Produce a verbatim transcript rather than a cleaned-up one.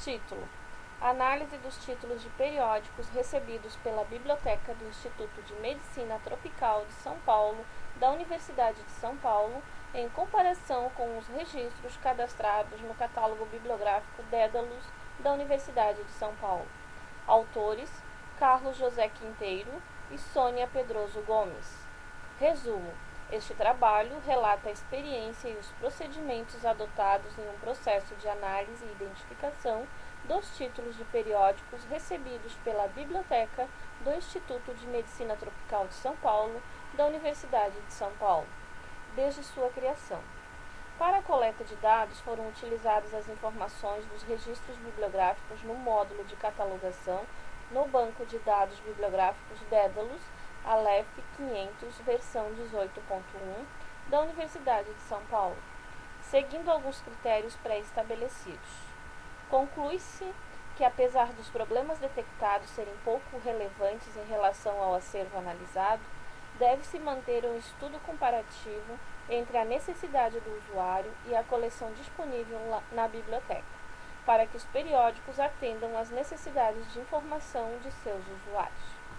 Título: Análise dos títulos de periódicos recebidos pela Biblioteca do Instituto de Medicina Tropical de São Paulo, da Universidade de São Paulo, em comparação com os registros cadastrados no Catálogo Bibliográfico Dédalus, da Universidade de São Paulo. Autores: Carlos José Quinteiro e Sônia Pedroso Gomes. Resumo: este trabalho relata a experiência e os procedimentos adotados em um processo de análise e identificação dos títulos de periódicos recebidos pela Biblioteca do Instituto de Medicina Tropical de São Paulo, da Universidade de São Paulo, desde sua criação. Para a coleta de dados foram utilizadas as informações dos registros bibliográficos no módulo de catalogação no Banco de Dados Bibliográficos Dédalus, Aleph quinhentos, versão dezoito ponto um, da Universidade de São Paulo, seguindo alguns critérios pré-estabelecidos. Conclui-se que, apesar dos problemas detectados serem pouco relevantes em relação ao acervo analisado, deve-se manter um estudo comparativo entre a necessidade do usuário e a coleção disponível na biblioteca, para que os periódicos atendam às necessidades de informação de seus usuários.